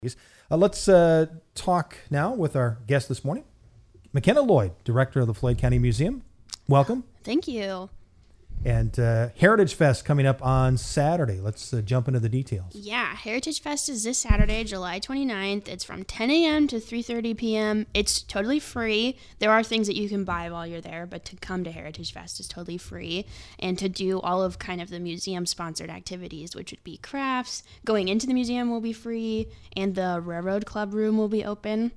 Let's talk now with our guest this morning, McKenna Lloyd, Director of the Floyd County Museum. Welcome. Thank you. And Heritage Fest coming up on Saturday. Let's jump into the details. Yeah, Heritage Fest is this Saturday, July 29th. It's from 10 a.m. to 3:30 p.m. It's totally free. There are things that you can buy while you're there, but to come to Heritage Fest is totally free. And to do all of kind of the museum-sponsored activities, which would be crafts, going into the museum will be free, and the Railroad Club room will be open.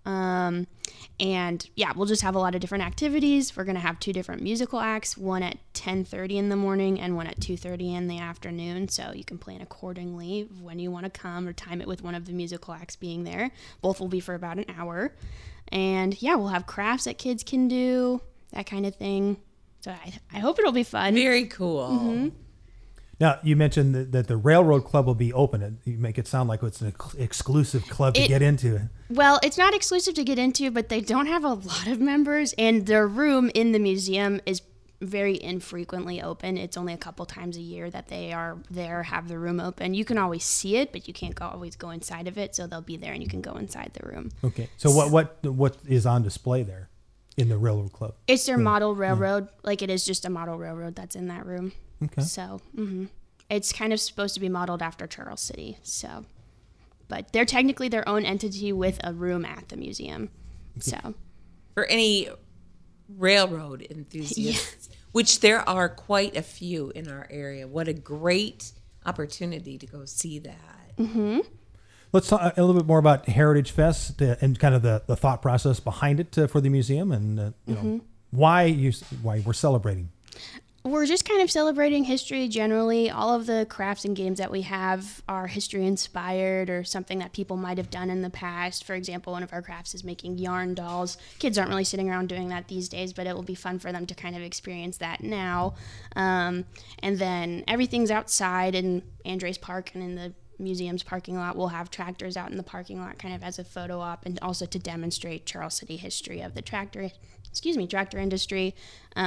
And yeah, we'll just have a lot of different activities. We're going to have two different musical acts, one at 10:30 in the morning and one at 2:30 in the afternoon. So you can plan accordingly when you want to come or time it with one of the musical acts being there. Both will be for about an hour. And yeah, we'll have crafts that kids can do, that kind of thing. So I hope it'll be fun. Very cool. Mm-hmm. Now, you mentioned that the Railroad Club will be open. You make it sound like it's an exclusive club to get into. Well, it's not exclusive to get into, but they don't have a lot of members, and their room in the museum is very infrequently open. It's only a couple times a year that they are there, have the room open. You can always see it, but you can't always go inside of it, so they'll be there and you can go inside the room. Okay. So what is on display there in the Railroad Club? It's their model railroad. Like, it is just a model railroad that's in that room. Okay. So, it's kind of supposed to be modeled after Charles City. So, but they're technically their own entity with a room at the museum. So, for any railroad enthusiasts, which there are quite a few in our area, what a great opportunity to go see that. Mm-hmm. Let's talk a little bit more about Heritage Fest and kind of the thought process behind it for the museum, and know, why we're celebrating. We're just kind of celebrating history generally. All of the crafts and games that we have are history inspired or something that people might have done in the past. For example, one of our crafts is making yarn dolls. Kids aren't really sitting around doing that these days, but it will be fun for them to kind of experience that now. And then everything's outside in Andres Park and in the museum's parking lot. We'll have tractors out in the parking lot kind of as a photo op, and also to demonstrate Charles City history of the tractor industry.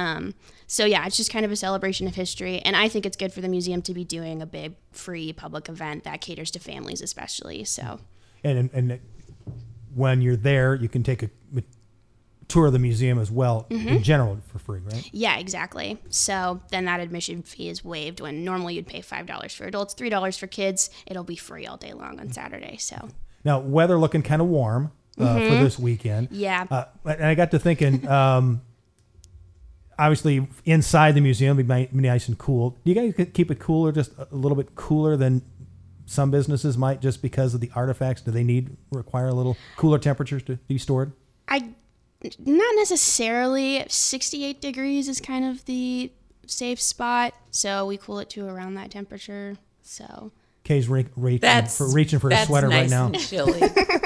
So yeah, it's just kind of a celebration of history, and I think it's good for the museum to be doing a big free public event that caters to families especially. So and when you're there, you can take a tour of the museum as well, in general, for free, right? Yeah, exactly. So then that admission fee is waived when normally you'd pay $5 for adults, $3 for kids. It'll be free all day long on Saturday. So now, weather looking kind of warm for this weekend. Yeah. And I got to thinking, obviously inside the museum, it'd be nice and cool. Do you guys keep it cooler, just a little bit cooler than some businesses might, just because of the artifacts? Do they require a little cooler temperatures to be stored? Not necessarily. 68 degrees is kind of the safe spot, so we cool it to around that temperature. So Kay's reaching for a sweater nice right now. And chilly.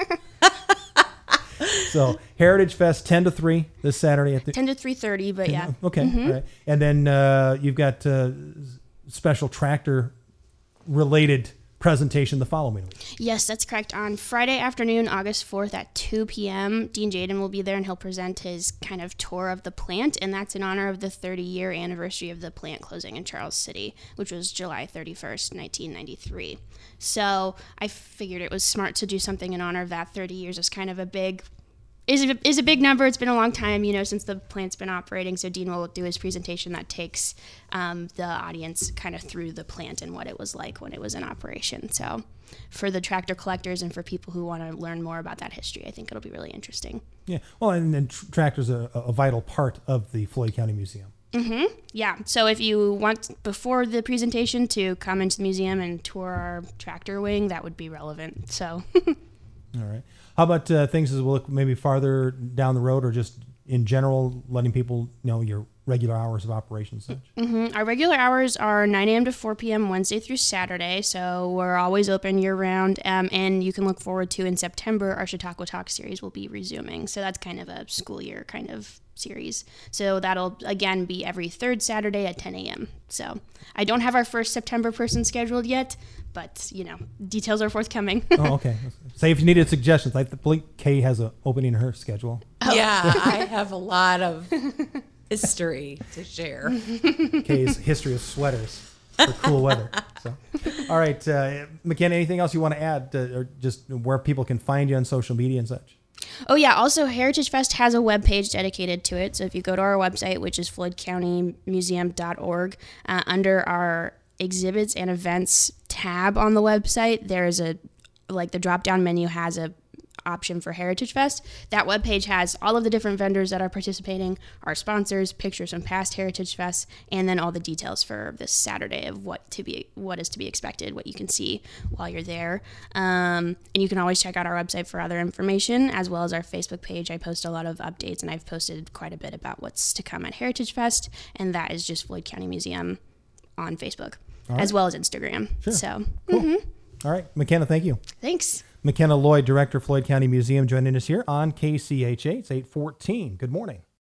So Heritage Fest 10 to 3 this Saturday at 10 to 3:30, but yeah. Okay. All right. And then you've got special tractor related presentation the following week. Yes, that's correct. On Friday afternoon, August 4th at 2 p.m., Dean Jaden will be there, and he'll present his kind of tour of the plant, and that's in honor of the 30-year anniversary of the plant closing in Charles City, which was July 31st, 1993. So I figured it was smart to do something in honor of that. 30 years is kind of a big number. It's been a long time, since the plant's been operating. So Dean will do his presentation that takes the audience kind of through the plant and what it was like when it was in operation. So for the tractor collectors and for people who want to learn more about that history, I think it'll be really interesting. Yeah. Well, and tractors are a vital part of the Floyd County Museum. Mm-hmm. Yeah. So if you want, before the presentation, to come into the museum and tour our tractor wing, that would be relevant. So. All right. How about things as we look maybe farther down the road, or just in general, letting people know your regular hours of operation and such? Mm-hmm. Our regular hours are 9 a.m. to 4 p.m. Wednesday through Saturday, so we're always open year-round. And you can look forward to, in September, our Chautauqua Talk series will be resuming. So that's kind of a school year kind of series. So that'll, again, be every third Saturday at 10 a.m. So I don't have our first September person scheduled yet, but, details are forthcoming. Oh, okay. Say if you needed suggestions. I believe Kay has an opening in her schedule. Oh. Yeah, I have a lot of history to share. Kay's history of sweaters. for cool weather. So, all right, McKenna, anything else you want to add, or just where people can find you on social media and such? Oh, yeah. Also, Heritage Fest has a webpage dedicated to it. So if you go to our website, which is floydcountymuseum.org, under our exhibits and events tab on the website, there's the drop-down menu has a option for Heritage Fest. That webpage has all of the different vendors that are participating, our sponsors, pictures from past Heritage Fests, and then all the details for this Saturday of what is to be expected, what you can see while you're there. And you can always check out our website for other information, as well as our Facebook page. I post a lot of updates, and I've posted quite a bit about what's to come at Heritage Fest, and that is just Floyd County Museum on Facebook, as well as Instagram. Sure. So, cool. All right, McKenna, thank you. Thanks. McKenna Lloyd, Director, Floyd County Museum, joining us here on KCHA. It's 8:14. Good morning.